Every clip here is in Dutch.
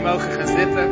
mogen gaan zitten.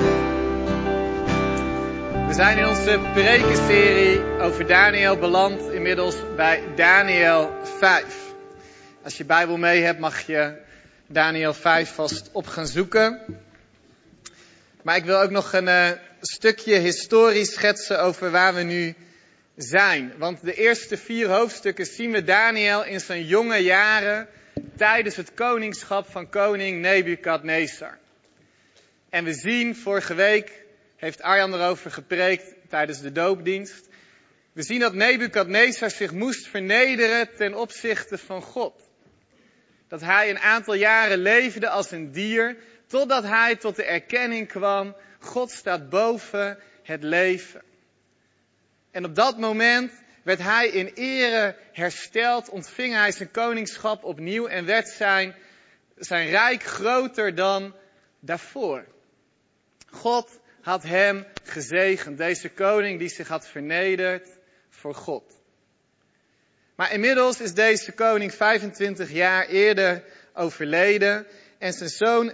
We zijn in onze prekenserie over Daniel beland inmiddels bij Daniel 5. Als je Bijbel mee hebt mag je Daniel 5 vast op gaan zoeken. Maar ik wil ook nog een stukje historisch schetsen over waar we nu zijn. Want de eerste 4 hoofdstukken zien we Daniel in zijn jonge jaren tijdens het koningschap van koning Nebukadnezar. En we zien, vorige week heeft Arjan erover gepreekt tijdens de doopdienst. We zien dat Nebukadnezar zich moest vernederen ten opzichte van God. Dat hij een aantal jaren leefde als een dier, totdat hij tot de erkenning kwam, God staat boven het leven. En op dat moment werd hij in ere hersteld, ontving hij zijn koningschap opnieuw en werd zijn rijk groter dan daarvoor. God had hem gezegend, deze koning die zich had vernederd voor God. Maar inmiddels is deze koning 25 jaar eerder overleden en zijn zoon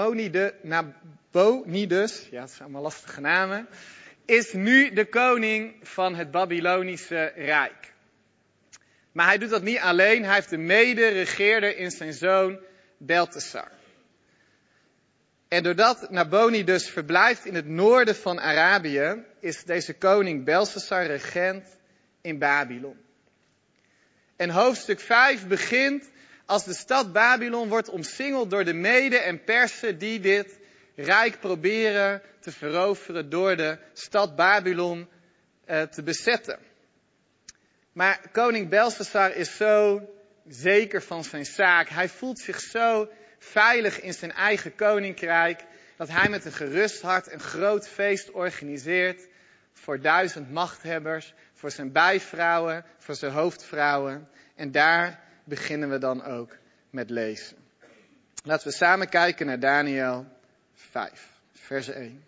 Nabonidus, ja het zijn allemaal lastige namen, is nu de koning van het Babylonische Rijk. Maar hij doet dat niet alleen, hij heeft een mede-regeerder in zijn zoon Beltesar. En doordat Nabonidus verblijft in het noorden van Arabië, is deze koning Belshazzar regent in Babylon. En hoofdstuk 5 begint als de stad Babylon wordt omsingeld door de Meden en Persen die dit rijk proberen te veroveren door de stad Babylon te bezetten. Maar koning Belshazzar is zo zeker van zijn zaak. Hij voelt zich zo veilig in zijn eigen koninkrijk dat hij met een gerust hart een groot feest organiseert voor 1000 machthebbers, voor zijn bijvrouwen, voor zijn hoofdvrouwen. En daar beginnen we dan ook met lezen. Laten we samen kijken naar Daniel 5, vers 1.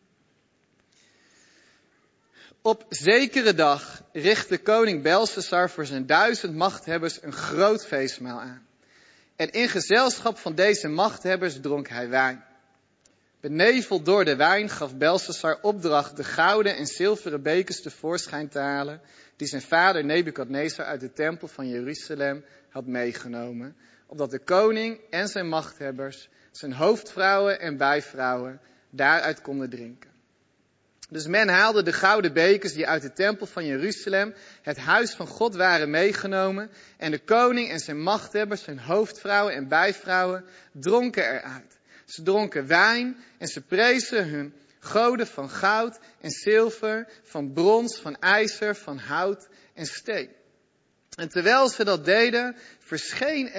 Op zekere dag richtte koning Belshazzar voor zijn 1000 machthebbers een groot feestmaal aan. En in gezelschap van deze machthebbers dronk hij wijn. Beneveld door de wijn gaf Belshazzar opdracht de gouden en zilveren bekers tevoorschijn te halen, die zijn vader Nebukadnezar uit de tempel van Jeruzalem had meegenomen, opdat de koning en zijn machthebbers, zijn hoofdvrouwen en bijvrouwen, daaruit konden drinken. Dus men haalde de gouden bekers die uit de tempel van Jeruzalem, het huis van God, waren meegenomen, en de koning en zijn machthebbers, zijn hoofdvrouwen en bijvrouwen, dronken eruit. Ze dronken wijn en ze prezen hun goden van goud en zilver, van brons, van ijzer, van hout en steen. En terwijl ze dat deden, verschenen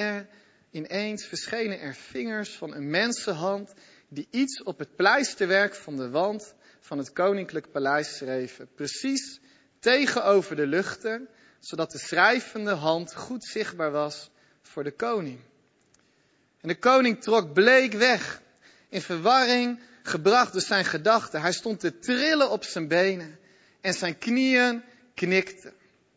er vingers van een mensenhand die iets op het pleisterwerk van de wand van het koninklijk paleis schreven, precies tegenover de luchter, zodat de schrijvende hand goed zichtbaar was voor de koning. En de koning trok bleek weg, in verwarring gebracht door zijn gedachten. Hij stond te trillen op zijn benen en zijn knieën knikten.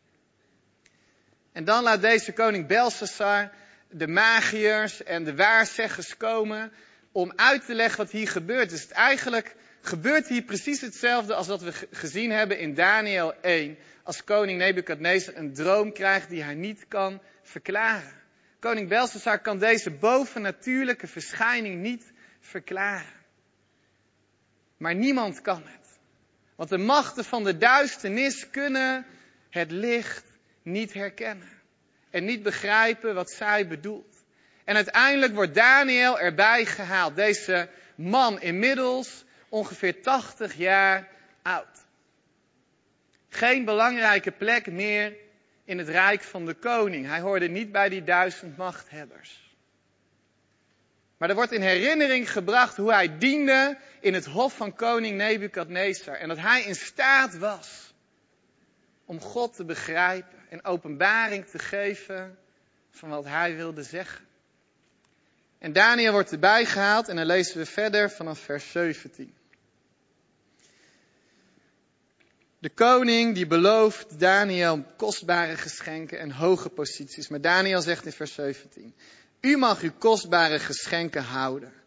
En dan laat deze koning Belshazzar de magiërs en de waarzeggers komen om uit te leggen wat hier gebeurt. Dus eigenlijk gebeurt hier precies hetzelfde als wat we gezien hebben in Daniel 1. Als koning Nebukadnezar een droom krijgt die hij niet kan verklaren. Koning Belshazzar kan deze bovennatuurlijke verschijning niet verklaren. Maar niemand kan het. Want de machten van de duisternis kunnen het licht niet herkennen. En niet begrijpen wat zij bedoelt. En uiteindelijk wordt Daniel erbij gehaald. Deze man inmiddels ongeveer 80 jaar oud. Geen belangrijke plek meer in het rijk van de koning. Hij hoorde niet bij die 1000 machthebbers. Maar er wordt in herinnering gebracht hoe hij diende in het hof van koning Nebukadnezar. En dat hij in staat was om God te begrijpen en openbaring te geven van wat hij wilde zeggen. En Daniel wordt erbij gehaald en dan lezen we verder vanaf vers 17. De koning die belooft Daniel kostbare geschenken en hoge posities. Maar Daniel zegt in vers 17. U mag uw kostbare geschenken houden.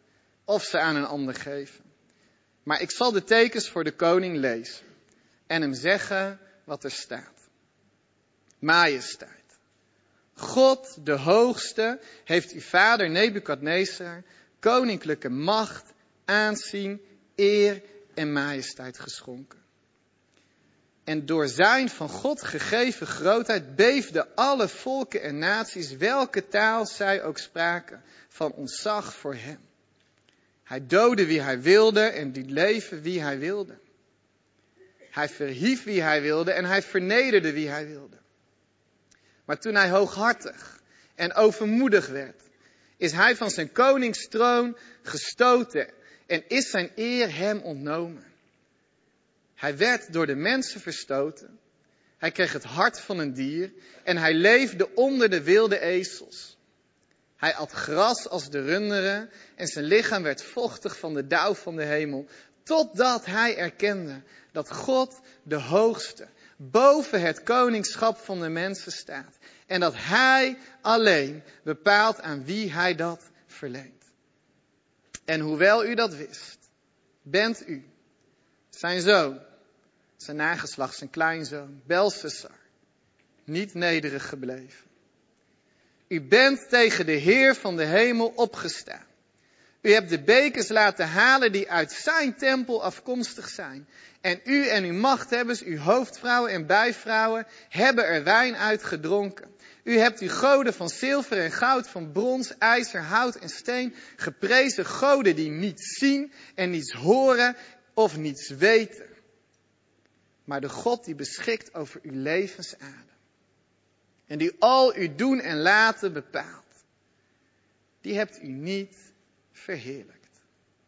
of ze aan een ander geven. Maar ik zal de tekens voor de koning lezen en hem zeggen wat er staat. Majesteit. God, de Hoogste, heeft uw vader Nebukadnezar koninklijke macht, aanzien, eer en majesteit geschonken. En door zijn van God gegeven grootheid beefden alle volken en naties, welke taal zij ook spraken, van ontzag voor hem. Hij doodde wie hij wilde en liet leven wie hij wilde. Hij verhief wie hij wilde en hij vernederde wie hij wilde. Maar toen hij hooghartig en overmoedig werd, is hij van zijn koningstroon gestoten en is zijn eer hem ontnomen. Hij werd door de mensen verstoten. Hij kreeg het hart van een dier en hij leefde onder de wilde ezels. Hij at gras als de runderen en zijn lichaam werd vochtig van de dauw van de hemel, totdat hij erkende dat God, de Hoogste, boven het koningschap van de mensen staat en dat hij alleen bepaalt aan wie hij dat verleent. En hoewel u dat wist, bent u zijn zoon, zijn nageslacht, zijn kleinzoon, Belshazzar, niet nederig gebleven. U bent tegen de Heer van de hemel opgestaan. U hebt de bekers laten halen die uit zijn tempel afkomstig zijn. En u en uw machthebbers, uw hoofdvrouwen en bijvrouwen, hebben er wijn uit gedronken. U hebt uw goden van zilver en goud, van brons, ijzer, hout en steen geprezen. Goden die niets zien en niets horen of niets weten. Maar de God die beschikt over uw levensadem. En die al uw doen en laten bepaalt. Die hebt u niet verheerlijkt.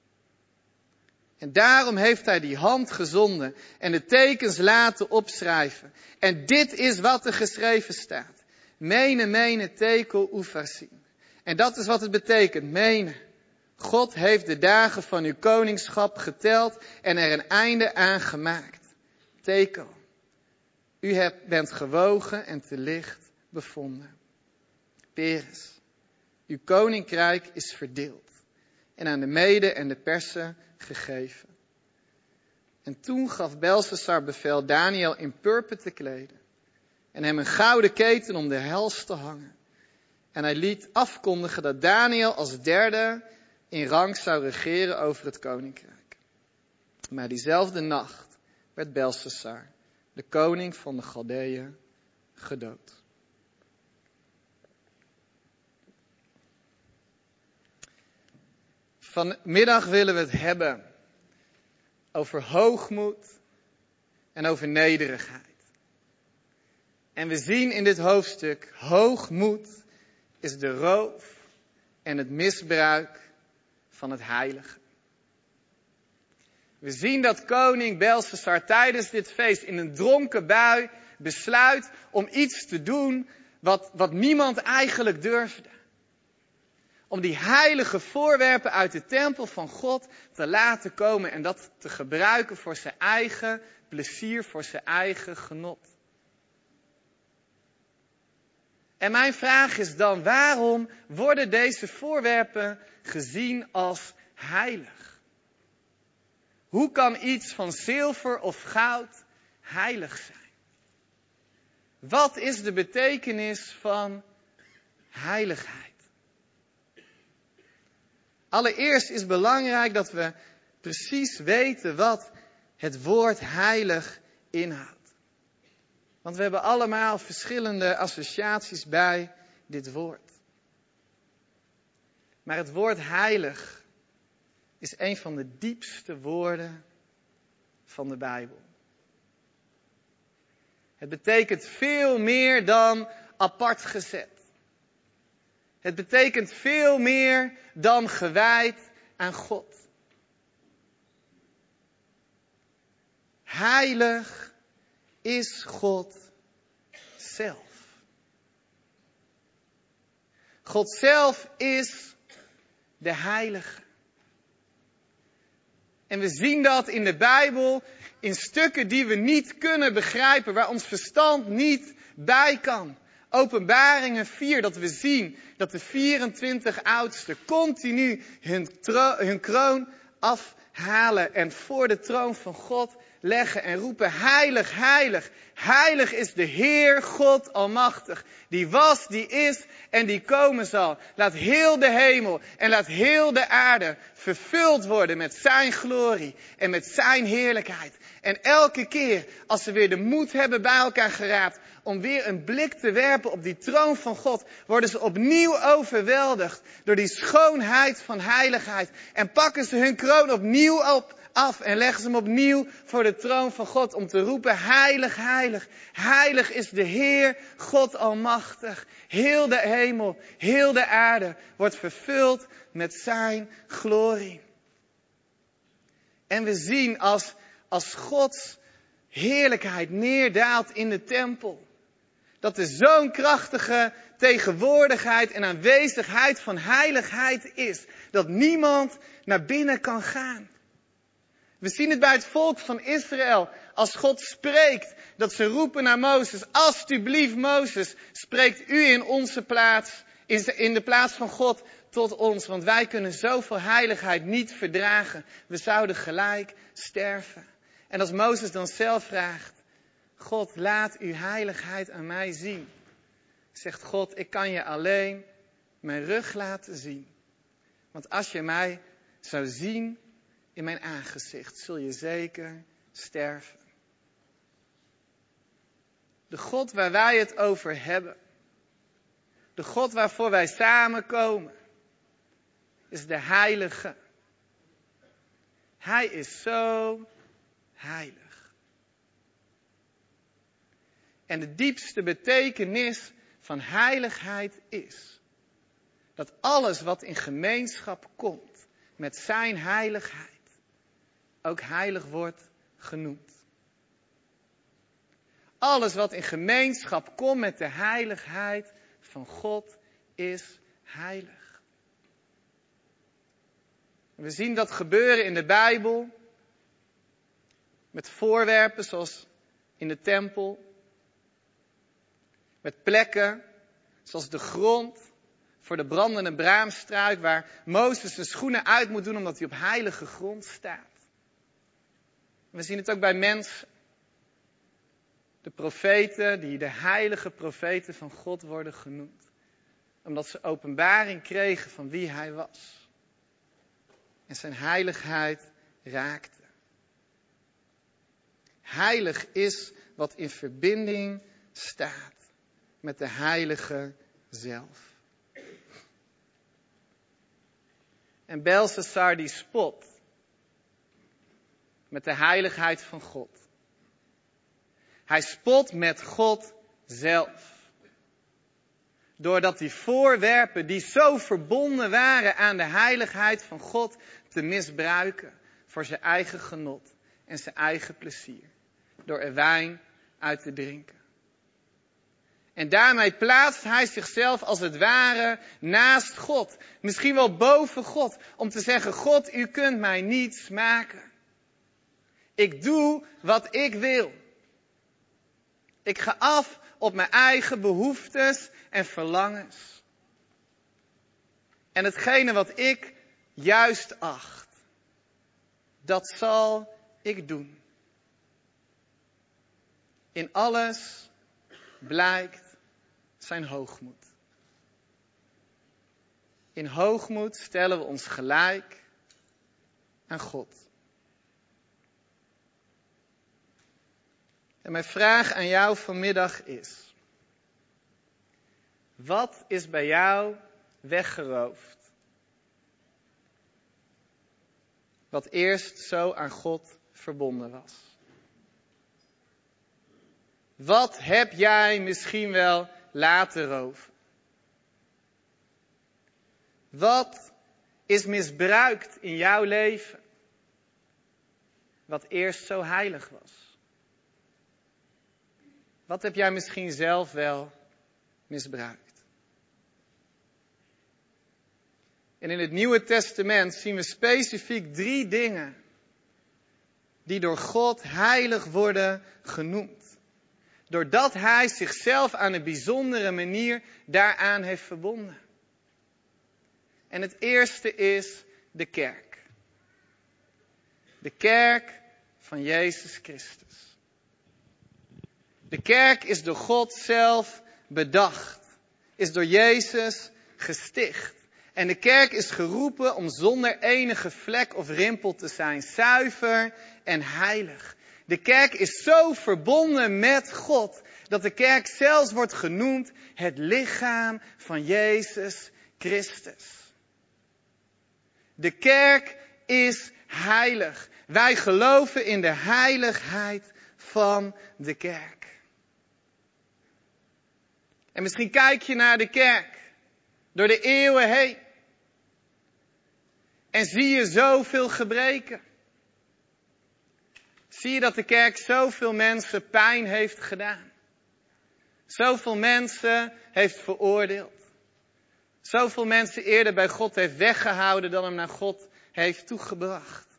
En daarom heeft hij die hand gezonden en de tekens laten opschrijven. En dit is wat er geschreven staat. Mene, mene, tekel, ufarsin. En dat is wat het betekent, mene. God heeft de dagen van uw koningschap geteld en er een einde aan gemaakt. Tekel. U bent gewogen en te licht bevonden. Peres. Uw koninkrijk is verdeeld en aan de Meden en de Persen gegeven. En toen gaf Belshazzar bevel Daniel in purper te kleden en hem een gouden keten om de hals te hangen. En hij liet afkondigen dat Daniel als derde in rang zou regeren over het koninkrijk. Maar diezelfde nacht werd Belshazzar, de koning van de Galdeeën, gedood. Vanmiddag willen we het hebben over hoogmoed en over nederigheid. En we zien in dit hoofdstuk, hoogmoed is de roof en het misbruik van het heilige. We zien dat koning Belshazzar tijdens dit feest in een dronken bui besluit om iets te doen wat niemand eigenlijk durfde. Om die heilige voorwerpen uit de tempel van God te laten komen en dat te gebruiken voor zijn eigen plezier, voor zijn eigen genot. En mijn vraag is dan, waarom worden deze voorwerpen gezien als heilig? Hoe kan iets van zilver of goud heilig zijn? Wat is de betekenis van heiligheid? Allereerst is belangrijk dat we precies weten wat het woord heilig inhoudt. Want we hebben allemaal verschillende associaties bij dit woord. Maar het woord heilig is een van de diepste woorden van de Bijbel. Het betekent veel meer dan apart gezet. Het betekent veel meer dan gewijd aan God. Heilig is God zelf. God zelf is de heilige. En we zien dat in de Bijbel in stukken die we niet kunnen begrijpen, waar ons verstand niet bij kan. Openbaringen 4, dat we zien dat de 24 oudsten continu hun kroon afhalen en voor de troon van God leggen en roepen: heilig, heilig, heilig is de Heer God Almachtig. Die was, die is en die komen zal. Laat heel de hemel en laat heel de aarde vervuld worden met zijn glorie en met zijn heerlijkheid. En elke keer als ze weer de moed hebben bij elkaar geraapt om weer een blik te werpen op die troon van God, worden ze opnieuw overweldigd door die schoonheid van heiligheid. En pakken ze hun kroon opnieuw af en leggen ze hem opnieuw voor de troon van God om te roepen: heilig, heilig, heilig is de Heer God Almachtig. Heel de hemel, heel de aarde wordt vervuld met zijn glorie. En we zien als Gods heerlijkheid neerdaalt in de tempel, dat er zo'n krachtige tegenwoordigheid en aanwezigheid van heiligheid is, dat niemand naar binnen kan gaan. We zien het bij het volk van Israël. Als God spreekt, dat ze roepen naar Mozes: alstublieft Mozes, spreekt u in onze plaats, in de plaats van God tot ons. Want wij kunnen zoveel heiligheid niet verdragen. We zouden gelijk sterven. En als Mozes dan zelf vraagt: God, laat uw heiligheid aan mij zien. Zegt God: ik kan je alleen mijn rug laten zien. Want als je mij zou zien in mijn aangezicht, zul je zeker sterven. De God waar wij het over hebben, de God waarvoor wij samenkomen, is de Heilige. Hij is zo heilig. En de diepste betekenis van heiligheid is dat alles wat in gemeenschap komt met zijn heiligheid ook heilig wordt genoemd. Alles wat in gemeenschap komt met de heiligheid van God is heilig. We zien dat gebeuren in de Bijbel met voorwerpen zoals in de tempel, met plekken zoals de grond voor de brandende braamstruik waar Mozes zijn schoenen uit moet doen omdat hij op heilige grond staat. We zien het ook bij mensen. De profeten die de heilige profeten van God worden genoemd. Omdat ze openbaring kregen van wie hij was. En zijn heiligheid raakte. Heilig is wat in verbinding staat met de heilige zelf. En Belshazzar die spot met de heiligheid van God. Hij spot met God zelf. Doordat die voorwerpen die zo verbonden waren aan de heiligheid van God te misbruiken voor zijn eigen genot en zijn eigen plezier. Door er wijn uit te drinken. En daarmee plaatst hij zichzelf als het ware naast God. Misschien wel boven God. Om te zeggen: God, u kunt mij niet smaken. Ik doe wat ik wil. Ik ga af op mijn eigen behoeftes en verlangens. En hetgene wat ik juist acht, dat zal ik doen. In alles blijkt zijn hoogmoed. In hoogmoed stellen we ons gelijk aan God. En mijn vraag aan jou vanmiddag is: wat is bij jou weggeroofd? Wat eerst zo aan God verbonden was. Wat heb jij misschien wel laten roven? Wat is misbruikt in jouw leven? Wat eerst zo heilig was. Wat heb jij misschien zelf wel misbruikt? En in het Nieuwe Testament zien we specifiek 3 dingen die door God heilig worden genoemd. Doordat hij zichzelf aan een bijzondere manier daaraan heeft verbonden. En het eerste is de kerk. De kerk van Jezus Christus. De kerk is door God zelf bedacht. Is door Jezus gesticht. En de kerk is geroepen om zonder enige vlek of rimpel te zijn. Zuiver en heilig. De kerk is zo verbonden met God. Dat de kerk zelfs wordt genoemd het lichaam van Jezus Christus. De kerk is heilig. Wij geloven in de heiligheid van de kerk. En misschien kijk je naar de kerk door de eeuwen heen. En zie je zoveel gebreken. Zie je dat de kerk zoveel mensen pijn heeft gedaan. Zoveel mensen heeft veroordeeld. Zoveel mensen eerder bij God heeft weggehouden dan hem naar God heeft toegebracht.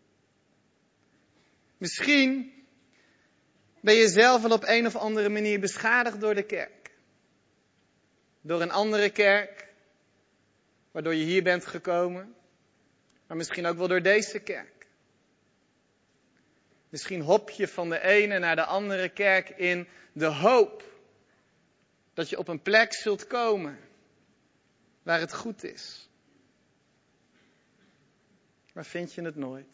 Misschien ben je zelf wel op een of andere manier beschadigd door de kerk. Door een andere kerk, waardoor je hier bent gekomen. Maar misschien ook wel door deze kerk. Misschien hop je van de ene naar de andere kerk in de hoop dat je op een plek zult komen waar het goed is. Maar vind je het nooit.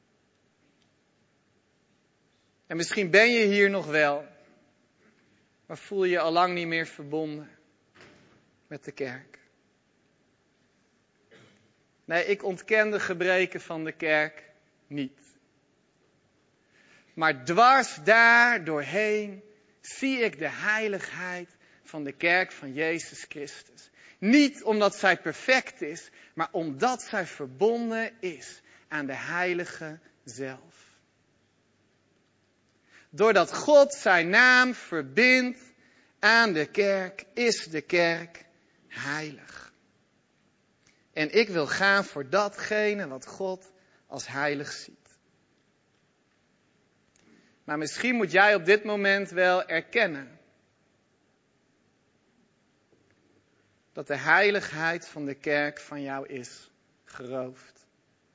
En misschien ben je hier nog wel, maar voel je je al lang niet meer verbonden met de kerk. Nee, ik ontken de gebreken van de kerk niet. Maar dwars daar doorheen zie ik de heiligheid van de kerk van Jezus Christus. Niet omdat zij perfect is, maar omdat zij verbonden is aan de Heilige zelf. Doordat God zijn naam verbindt aan de kerk, is de kerk heilig. En ik wil gaan voor datgene wat God als heilig ziet. Maar misschien moet jij op dit moment wel erkennen dat de heiligheid van de kerk van jou is geroofd.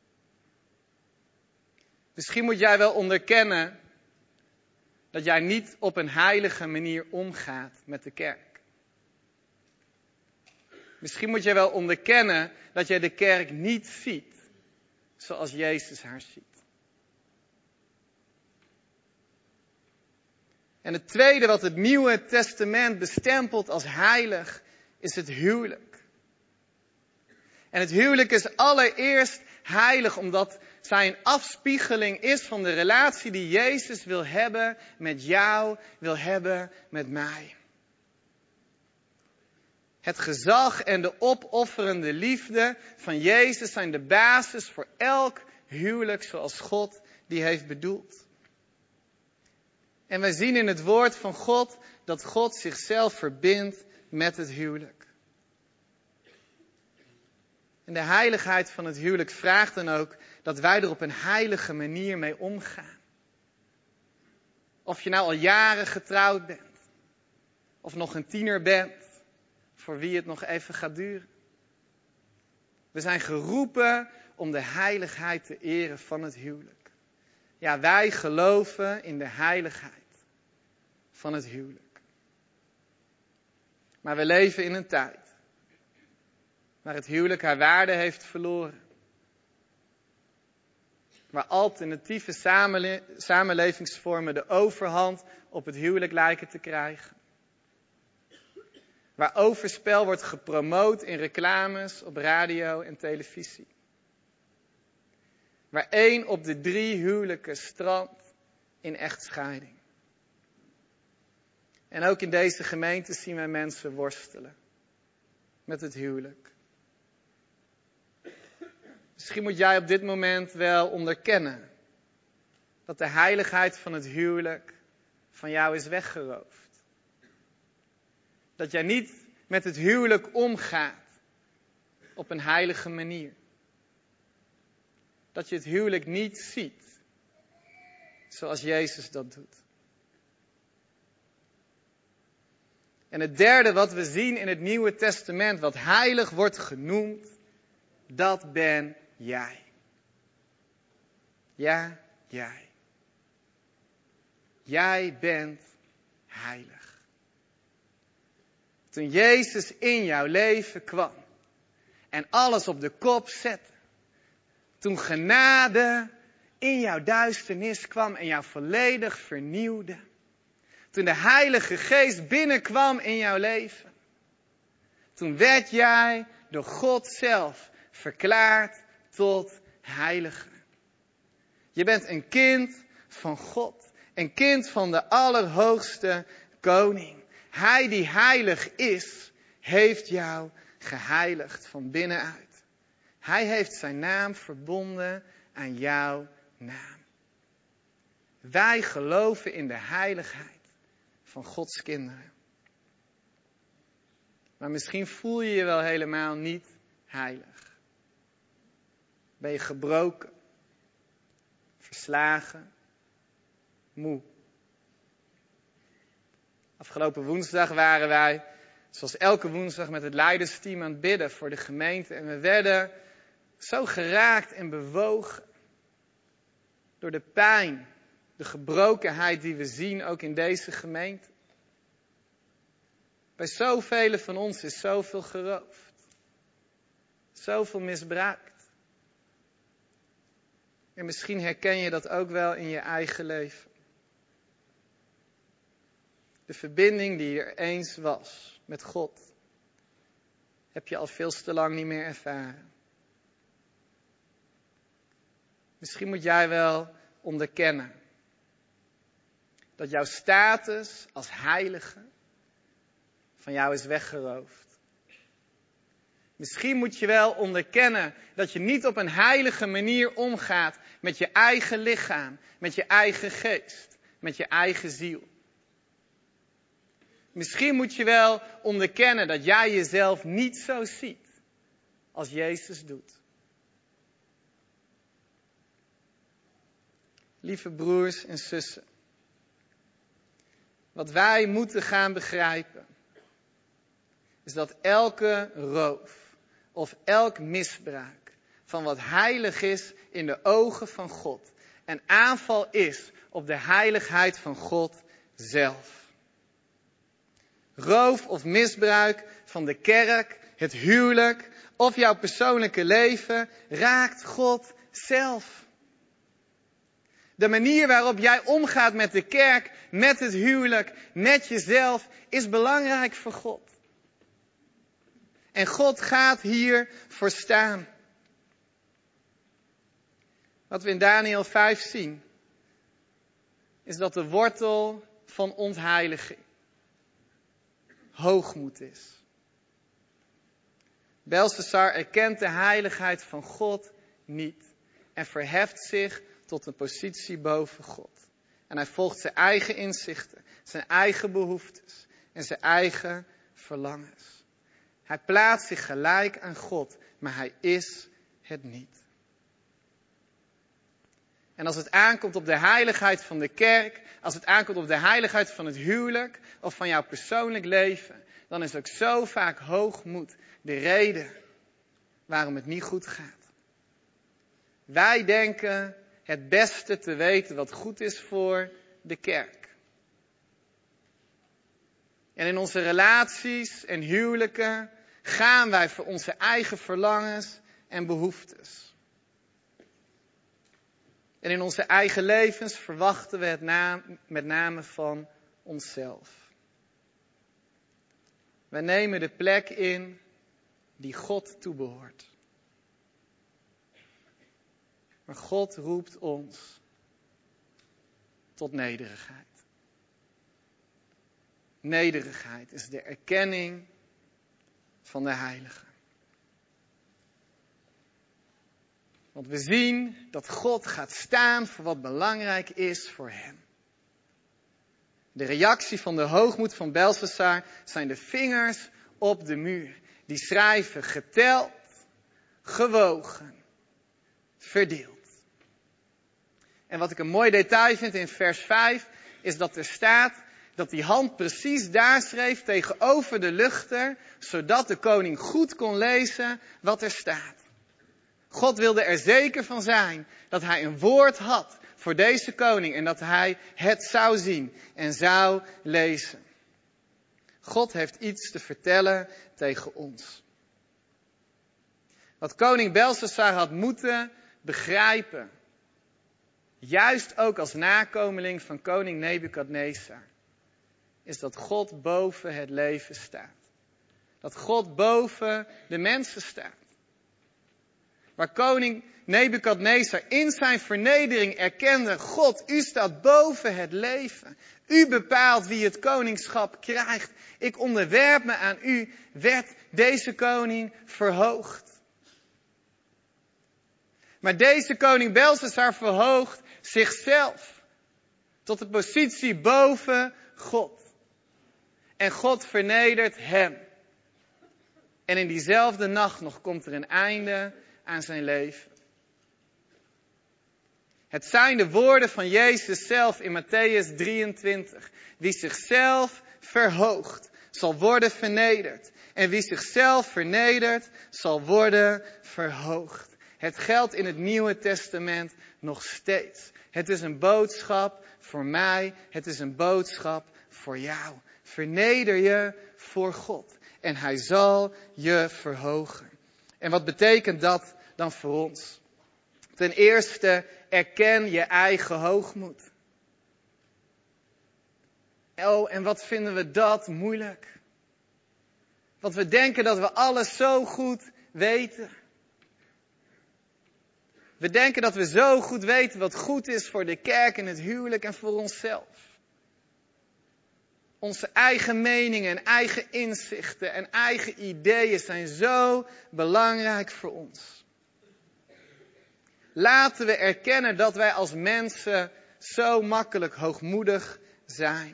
Misschien moet jij wel onderkennen dat jij niet op een heilige manier omgaat met de kerk. Misschien moet jij wel onderkennen dat jij de kerk niet ziet zoals Jezus haar ziet. En het tweede wat het Nieuwe Testament bestempelt als heilig is het huwelijk. En het huwelijk is allereerst heilig omdat zij een afspiegeling is van de relatie die Jezus wil hebben met jou, wil hebben met mij. Het gezag en de opofferende liefde van Jezus zijn de basis voor elk huwelijk zoals God die heeft bedoeld. En wij zien in het woord van God dat God zichzelf verbindt met het huwelijk. En de heiligheid van het huwelijk vraagt dan ook dat wij er op een heilige manier mee omgaan. Of je nou al jaren getrouwd bent, of nog een tiener bent, voor wie het nog even gaat duren. We zijn geroepen om de heiligheid te eren van het huwelijk. Ja, wij geloven in de heiligheid van het huwelijk. Maar we leven in een tijd waar het huwelijk haar waarde heeft verloren. Waar alternatieve samenlevingsvormen de overhand op het huwelijk lijken te krijgen. Waar overspel wordt gepromoot in reclames, op radio en televisie. Waar 1 op de 3 huwelijken strandt in echtscheiding. En ook in deze gemeente zien wij mensen worstelen met het huwelijk. Misschien moet jij op dit moment wel onderkennen dat de heiligheid van het huwelijk van jou is weggeroofd. Dat jij niet met het huwelijk omgaat op een heilige manier. Dat je het huwelijk niet ziet zoals Jezus dat doet. En het derde wat we zien in het Nieuwe Testament, wat heilig wordt genoemd, dat ben jij. Ja, jij. Jij bent heilig. Toen Jezus in jouw leven kwam en alles op de kop zette, toen genade in jouw duisternis kwam en jou volledig vernieuwde, toen de Heilige Geest binnenkwam in jouw leven, toen werd jij door God zelf verklaard tot heilige. Je bent een kind van God, een kind van de Allerhoogste Koning. Hij die heilig is, heeft jou geheiligd van binnenuit. Hij heeft zijn naam verbonden aan jouw naam. Wij geloven in de heiligheid van Gods kinderen. Maar misschien voel je je wel helemaal niet heilig. Ben je gebroken, verslagen, moe. Afgelopen woensdag waren wij, zoals elke woensdag, met het leidersteam aan het bidden voor de gemeente. En we werden zo geraakt en bewogen door de pijn, de gebrokenheid die we zien ook in deze gemeente. Bij zoveel van ons is zoveel geroofd. Zoveel misbruikt. En misschien herken je dat ook wel in je eigen leven. De verbinding die er eens was met God, heb je al veel te lang niet meer ervaren. Misschien moet jij wel onderkennen dat jouw status als heilige van jou is weggeroofd. Misschien moet je wel onderkennen dat je niet op een heilige manier omgaat met je eigen lichaam, met je eigen geest, met je eigen ziel. Misschien moet je wel onderkennen dat jij jezelf niet zo ziet als Jezus doet. Lieve broers en zussen, wat wij moeten gaan begrijpen, is dat elke roof of elk misbruik van wat heilig is in de ogen van God een aanval is op de heiligheid van God zelf. Roof of misbruik van de kerk, het huwelijk of jouw persoonlijke leven raakt God zelf. De manier waarop jij omgaat met de kerk, met het huwelijk, met jezelf, is belangrijk voor God. En God gaat hier voor staan. Wat we in Daniel 5 zien, is dat de wortel van ontheiliging hoogmoed is. Belshazzar erkent de heiligheid van God niet en verheft zich tot een positie boven God. En hij volgt zijn eigen inzichten, zijn eigen behoeftes en zijn eigen verlangens. Hij plaatst zich gelijk aan God, maar hij is het niet. En als het aankomt op de heiligheid van de kerk, als het aankomt op de heiligheid van het huwelijk of van jouw persoonlijk leven, dan is ook zo vaak hoogmoed de reden waarom het niet goed gaat. Wij denken het beste te weten wat goed is voor de kerk. En in onze relaties en huwelijken gaan wij voor onze eigen verlangens en behoeftes. En in onze eigen levens verwachten we het met name van onszelf. Wij nemen de plek in die God toebehoort. Maar God roept ons tot nederigheid. Nederigheid is de erkenning van de heilige. Want we zien dat God gaat staan voor wat belangrijk is voor hem. De reactie van de hoogmoed van Belshazzar zijn de vingers op de muur. Die schrijven geteld, gewogen, verdeeld. En wat ik een mooi detail vind in vers 5, is dat er staat dat die hand precies daar schreef tegenover de luchter, zodat de koning goed kon lezen wat er staat. God wilde er zeker van zijn dat hij een woord had voor deze koning en dat hij het zou zien en zou lezen. God heeft iets te vertellen tegen ons. Wat koning Belshazzar had moeten begrijpen, juist ook als nakomeling van koning Nebukadnezar, is dat God boven het leven staat. Dat God boven de mensen staat. Waar koning Nebukadnezar in zijn vernedering erkende, God, u staat boven het leven. U bepaalt wie het koningschap krijgt. Ik onderwerp me aan u, werd deze koning verhoogd. Maar deze koning Belshazzar verhoogt zichzelf tot de positie boven God. En God vernedert hem. En in diezelfde nacht nog komt er een einde aan zijn leven. Het zijn de woorden van Jezus zelf in Mattheüs 23. Wie zichzelf verhoogt, zal worden vernederd. En wie zichzelf vernedert, zal worden verhoogd. Het geldt in het Nieuwe Testament nog steeds. Het is een boodschap voor mij. Het is een boodschap voor jou. Verneder je voor God. En hij zal je verhogen. En wat betekent dat dan voor ons? Ten eerste, erken je eigen hoogmoed. Oh, en wat vinden we dat moeilijk. Want we denken dat we alles zo goed weten. We denken dat we zo goed weten wat goed is voor de kerk en het huwelijk en voor onszelf. Onze eigen meningen en eigen inzichten en eigen ideeën zijn zo belangrijk voor ons. Laten we erkennen dat wij als mensen zo makkelijk hoogmoedig zijn.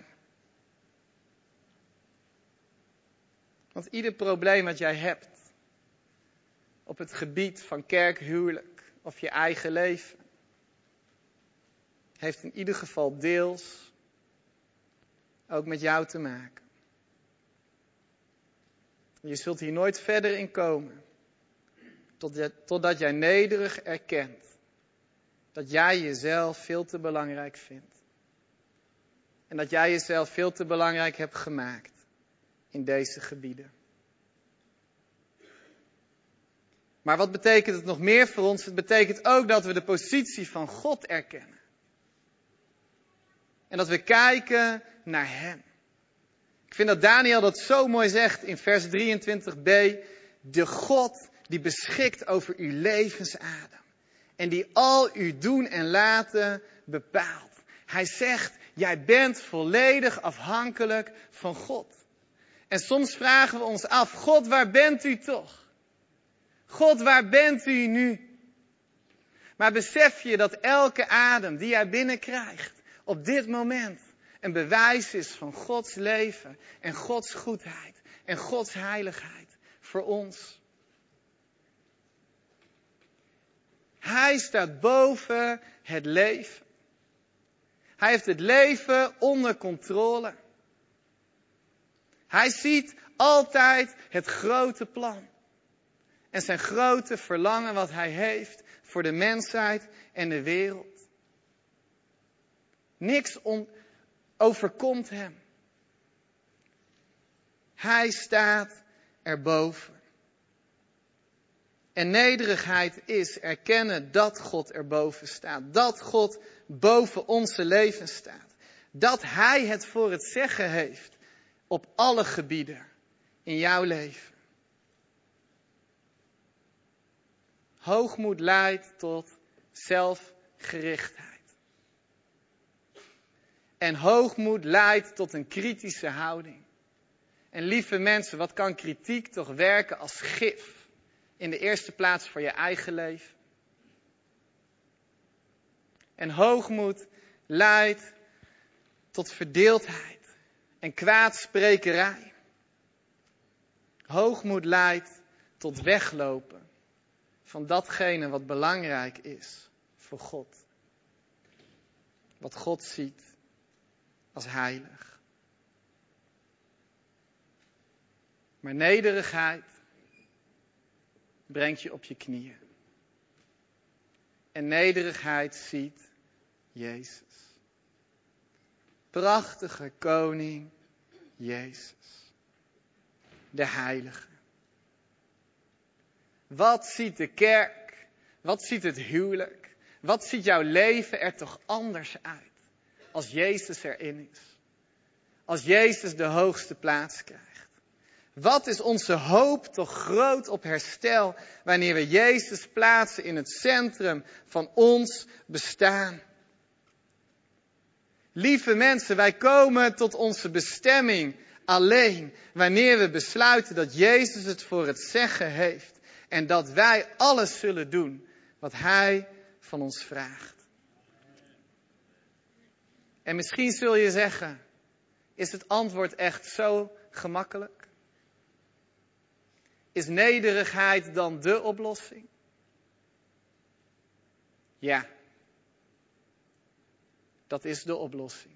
Want ieder probleem wat jij hebt op het gebied van kerk, huwelijk of je eigen leven, heeft in ieder geval deels ook met jou te maken. Je zult hier nooit verder in komen totdat jij nederig erkent dat jij jezelf veel te belangrijk vindt. En dat jij jezelf veel te belangrijk hebt gemaakt in deze gebieden. Maar wat betekent het nog meer voor ons? Het betekent ook dat we de positie van God erkennen. En dat we kijken naar hem. Ik vind dat Daniel dat zo mooi zegt in vers 23b. De God die beschikt over uw levensadem. En die al uw doen en laten bepaalt. Hij zegt, jij bent volledig afhankelijk van God. En soms vragen we ons af, God, waar bent u toch? God, waar bent u nu? Maar besef je dat elke adem die jij binnenkrijgt op dit moment een bewijs is van Gods leven en Gods goedheid en Gods heiligheid voor ons? Hij staat boven het leven. Hij heeft het leven onder controle. Hij ziet altijd het grote plan. En zijn grote verlangen wat hij heeft voor de mensheid en de wereld. Niks overkomt hem. Hij staat erboven. En nederigheid is erkennen dat God erboven staat. Dat God boven onze leven staat. Dat hij het voor het zeggen heeft op alle gebieden in jouw leven. Hoogmoed leidt tot zelfgerichtheid. En hoogmoed leidt tot een kritische houding. En lieve mensen, wat kan kritiek toch werken als gif? In de eerste plaats voor je eigen leven. En hoogmoed leidt tot verdeeldheid en kwaadsprekerij. Hoogmoed leidt tot weglopen van datgene wat belangrijk is voor God. Wat God ziet als heilig. Maar nederigheid brengt je op je knieën. En nederigheid ziet Jezus. Prachtige koning Jezus. De heilige. Wat ziet de kerk? Wat ziet het huwelijk? Wat ziet jouw leven er toch anders uit? Als Jezus erin is. Als Jezus de hoogste plaats krijgt. Wat is onze hoop toch groot op herstel wanneer we Jezus plaatsen in het centrum van ons bestaan. Lieve mensen, wij komen tot onze bestemming alleen wanneer we besluiten dat Jezus het voor het zeggen heeft. En dat wij alles zullen doen wat Hij van ons vraagt. En misschien zul je zeggen, is het antwoord echt zo gemakkelijk? Is nederigheid dan de oplossing? Ja, dat is de oplossing.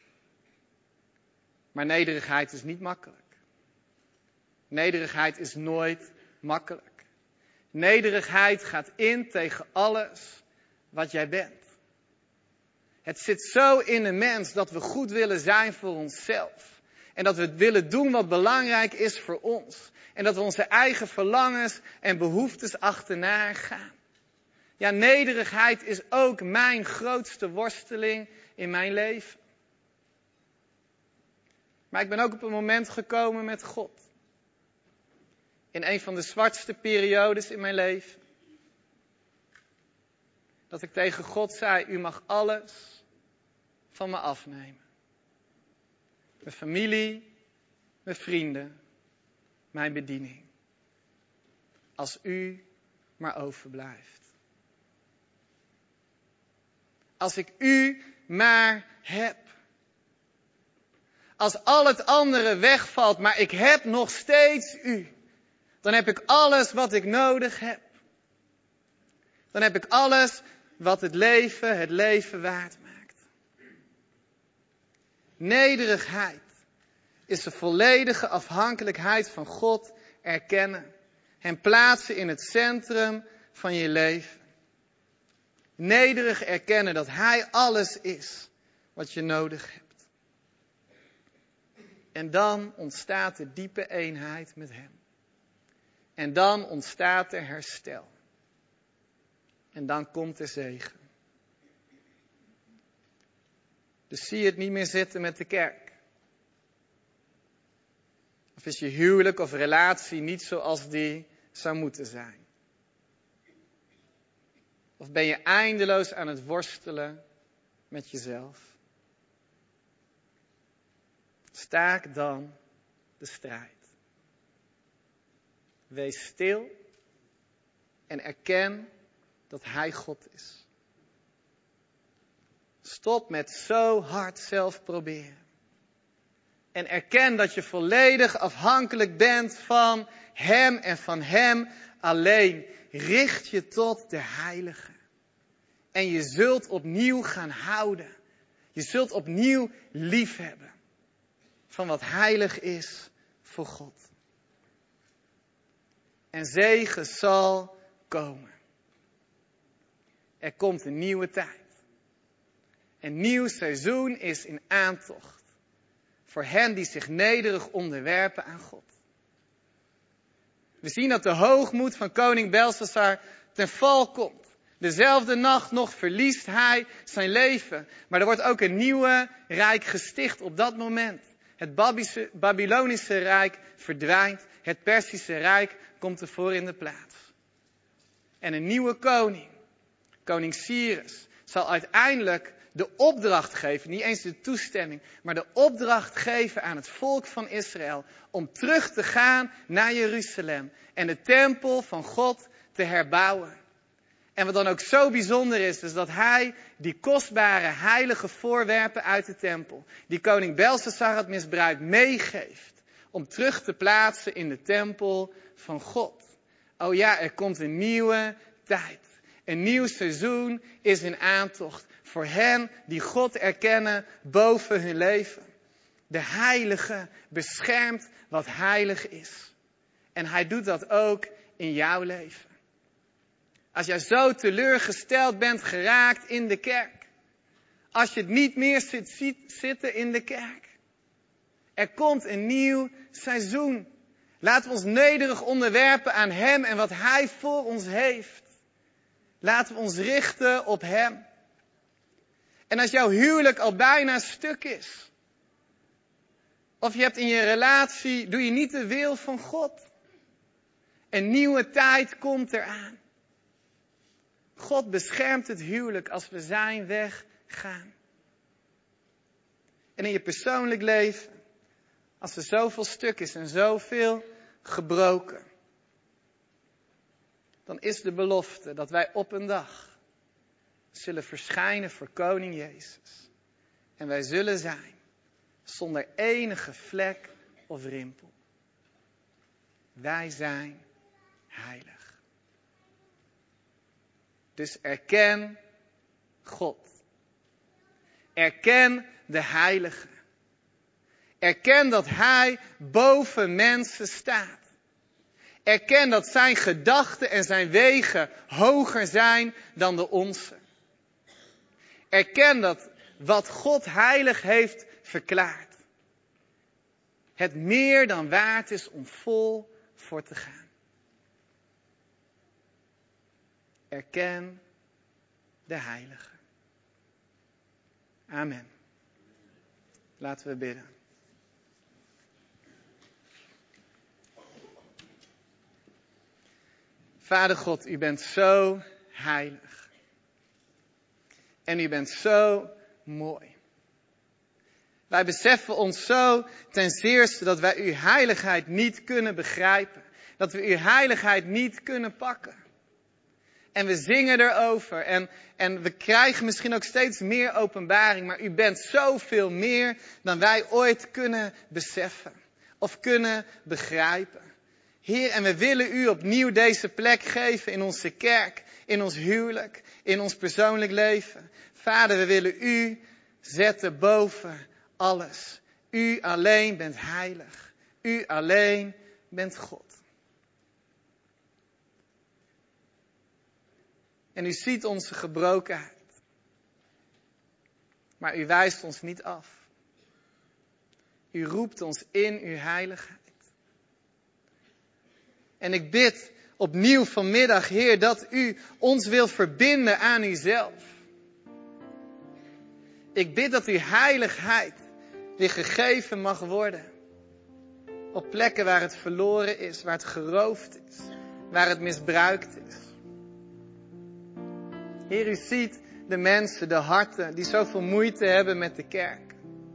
Maar nederigheid is niet makkelijk. Nederigheid is nooit makkelijk. Nederigheid gaat in tegen alles wat jij bent. Het zit zo in de mens dat we goed willen zijn voor onszelf. En dat we willen doen wat belangrijk is voor ons. En dat we onze eigen verlangens en behoeftes achterna gaan. Ja, nederigheid is ook mijn grootste worsteling in mijn leven. Maar ik ben ook op een moment gekomen met God. In een van de zwartste periodes in mijn leven. Dat ik tegen God zei, u mag alles van me afnemen. Mijn familie, mijn vrienden, mijn bediening. Als u maar overblijft. Als ik u maar heb. Als al het andere wegvalt, maar ik heb nog steeds u. Dan heb ik alles wat ik nodig heb. Dan heb ik alles wat het leven waard maakt. Nederigheid is de volledige afhankelijkheid van God erkennen. Hem plaatsen in het centrum van je leven. Nederig erkennen dat Hij alles is wat je nodig hebt. En dan ontstaat de diepe eenheid met Hem. En dan ontstaat er herstel. En dan komt er zegen. Dus zie je het niet meer zitten met de kerk. Of is je huwelijk of relatie niet zoals die zou moeten zijn? Of ben je eindeloos aan het worstelen met jezelf? Staak dan de strijd. Wees stil en erken dat Hij God is. Stop met zo hard zelf proberen. En erken dat je volledig afhankelijk bent van Hem en van Hem alleen. Richt je tot de Heilige. En je zult opnieuw gaan houden. Je zult opnieuw liefhebben van wat heilig is voor God. En zegen zal komen. Er komt een nieuwe tijd. Een nieuw seizoen is in aantocht. Voor hen die zich nederig onderwerpen aan God. We zien dat de hoogmoed van koning Belshazzar ten val komt. Dezelfde nacht nog verliest hij zijn leven. Maar er wordt ook een nieuwe rijk gesticht op dat moment. Het Babylonische rijk verdwijnt. Het Persische rijk komt ervoor in de plaats. En een nieuwe koning, koning Cyrus, zal uiteindelijk de opdracht geven, niet eens de toestemming, maar de opdracht geven aan het volk van Israël om terug te gaan naar Jeruzalem en de tempel van God te herbouwen. En wat dan ook zo bijzonder is dat hij die kostbare heilige voorwerpen uit de tempel, die koning Belshazzar had misbruikt, meegeeft om terug te plaatsen in de tempel van God. Oh ja, er komt een nieuwe tijd. Een nieuw seizoen is in aantocht voor hen die God erkennen boven hun leven. De heilige beschermt wat heilig is. En hij doet dat ook in jouw leven. Als jij zo teleurgesteld bent geraakt in de kerk. Als je het niet meer ziet zitten in de kerk. Er komt een nieuw seizoen. Laten we ons nederig onderwerpen aan hem en wat hij voor ons heeft. Laten we ons richten op hem. En als jouw huwelijk al bijna stuk is. Of je hebt in je relatie, doe je niet de wil van God. Een nieuwe tijd komt eraan. God beschermt het huwelijk als we zijn weg gaan. En in je persoonlijk leven, als er zoveel stuk is en zoveel gebroken, dan is de belofte dat wij op een dag zullen verschijnen voor Koning Jezus. En wij zullen zijn zonder enige vlek of rimpel. Wij zijn heilig. Dus erken God. Erken de Heilige. Erken dat Hij boven mensen staat. Erken dat zijn gedachten en zijn wegen hoger zijn dan de onze. Erken dat wat God heilig heeft verklaard. Het meer dan waard is om vol voor te gaan. Erken de Heilige. Amen. Laten we bidden. Vader God, u bent zo heilig. En u bent zo mooi. Wij beseffen ons zo ten zeerste dat wij uw heiligheid niet kunnen begrijpen. Dat we uw heiligheid niet kunnen pakken. En we zingen erover en we krijgen misschien ook steeds meer openbaring. Maar u bent zoveel meer dan wij ooit kunnen beseffen. Of kunnen begrijpen. Heer, en we willen u opnieuw deze plek geven in onze kerk, in ons huwelijk, in ons persoonlijk leven. Vader, we willen u zetten boven alles. U alleen bent heilig. U alleen bent God. En u ziet onze gebrokenheid. Maar u wijst ons niet af. U roept ons in uw heiligheid. En ik bid opnieuw vanmiddag, Heer, dat u ons wil verbinden aan uzelf. Ik bid dat uw heiligheid weer gegeven mag worden. Op plekken waar het verloren is, waar het geroofd is, waar het misbruikt is. Heer, u ziet de mensen, de harten, die zoveel moeite hebben met de kerk.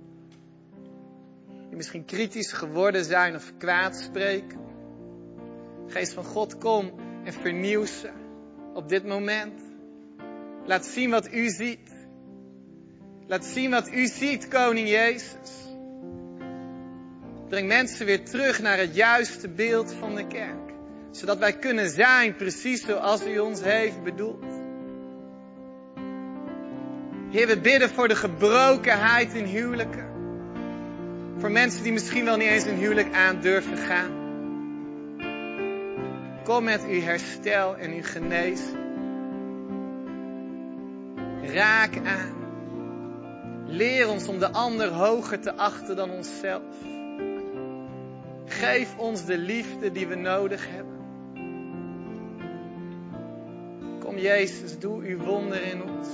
Die misschien kritisch geworden zijn of kwaad spreken. Geest van God, kom en vernieuw ze op dit moment. Laat zien wat u ziet. Laat zien wat u ziet, Koning Jezus. Breng mensen weer terug naar het juiste beeld van de kerk. Zodat wij kunnen zijn precies zoals u ons heeft bedoeld. Heer, we bidden voor de gebrokenheid in huwelijken. Voor mensen die misschien wel niet eens een huwelijk aan durven gaan. Kom met uw herstel en uw genezing. Raak aan. Leer ons om de ander hoger te achten dan onszelf. Geef ons de liefde die we nodig hebben. Kom Jezus, doe uw wonder in ons.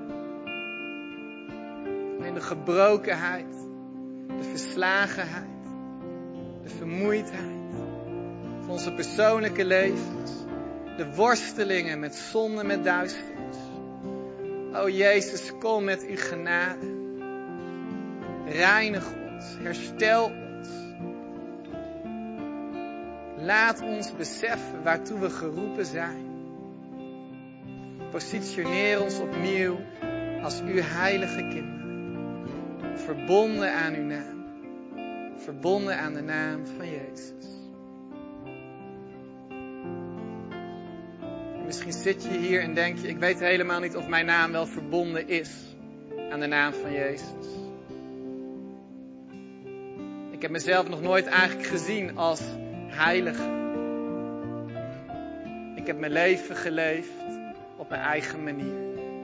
In de gebrokenheid, de verslagenheid, de vermoeidheid van onze persoonlijke levens, de worstelingen met zonde, met duisternis. O Jezus, kom met uw genade. Reinig ons, herstel ons. Laat ons beseffen waartoe we geroepen zijn. Positioneer ons opnieuw als uw heilige kinderen. Verbonden aan uw naam. Verbonden aan de naam van Jezus. En misschien zit je hier en denk je, ik weet helemaal niet of mijn naam wel verbonden is aan de naam van Jezus. Ik heb mezelf nog nooit eigenlijk gezien als heilige. ik heb mijn leven geleefd op mijn eigen manier.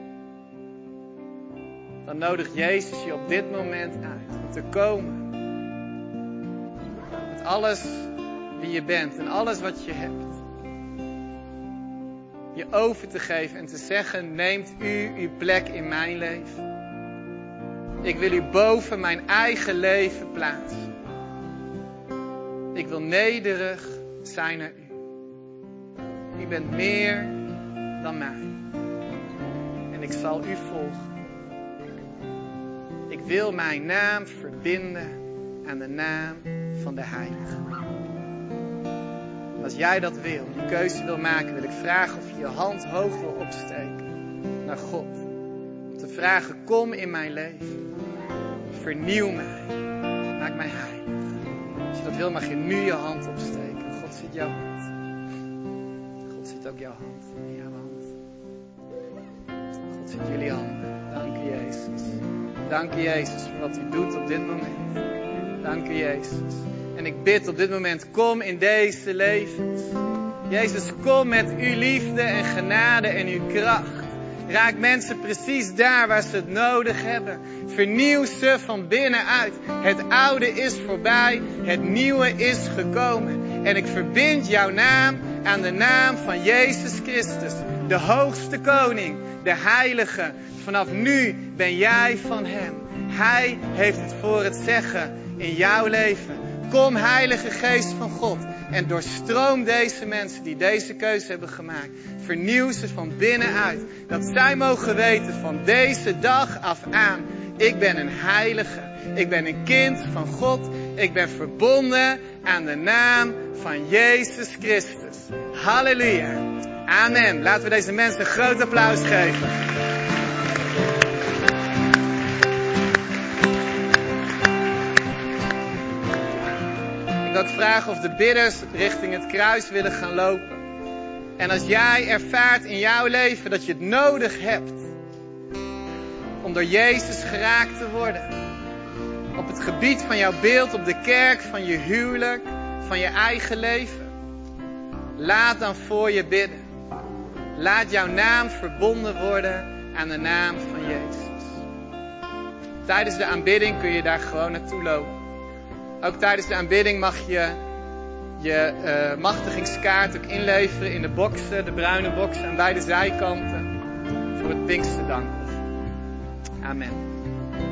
Dan nodigt Jezus je op dit moment uit om te komen. Met alles wie je bent en alles wat je hebt. Je over te geven en te zeggen, neemt u uw plek in mijn leven. Ik wil u boven mijn eigen leven plaatsen. Ik wil nederig zijn naar u. U bent meer dan mij. En ik zal u volgen. Ik wil mijn naam verbinden aan de naam van de Heilige. Als jij dat wil, die keuze wil maken, wil ik vragen of je je hand hoog wil opsteken naar God. Om te vragen, kom in mijn leven. Vernieuw mij. Maak mij heilig. Als je dat wil, mag je nu je hand opsteken. God ziet jouw hand. God ziet ook jouw hand. Jouw hand. God ziet jullie handen. Dank u, Jezus. Dank u, Jezus, voor wat u doet op dit moment. Dank u, Jezus. En ik bid op dit moment, kom in deze levens. Jezus, kom met uw liefde en genade en uw kracht. Raak mensen precies daar waar ze het nodig hebben. Vernieuw ze van binnenuit. Het oude is voorbij, het nieuwe is gekomen. En ik verbind jouw naam aan de naam van Jezus Christus. De hoogste koning, de heilige. Vanaf nu ben jij van hem. Hij heeft het voor het zeggen in jouw leven. Kom, Heilige Geest van God, en doorstroom deze mensen die deze keuze hebben gemaakt. Vernieuw ze van binnenuit. Dat zij mogen weten van deze dag af aan. Ik ben een heilige. Ik ben een kind van God. Ik ben verbonden aan de naam van Jezus Christus. Halleluja. Amen. Laten we deze mensen een groot applaus geven. Ik wil ook vragen of de bidders richting het kruis willen gaan lopen. En als jij ervaart in jouw leven dat je het nodig hebt om door Jezus geraakt te worden. Op het gebied van jouw beeld, op de kerk, van je huwelijk, van je eigen leven. Laat dan voor je bidden. Laat jouw naam verbonden worden aan de naam van Jezus. Tijdens de aanbidding kun je daar gewoon naartoe lopen. Ook tijdens de aanbidding mag je je machtigingskaart ook inleveren in de boxen, de bruine boxen aan beide zijkanten. Voor het Pinksterdank. Amen.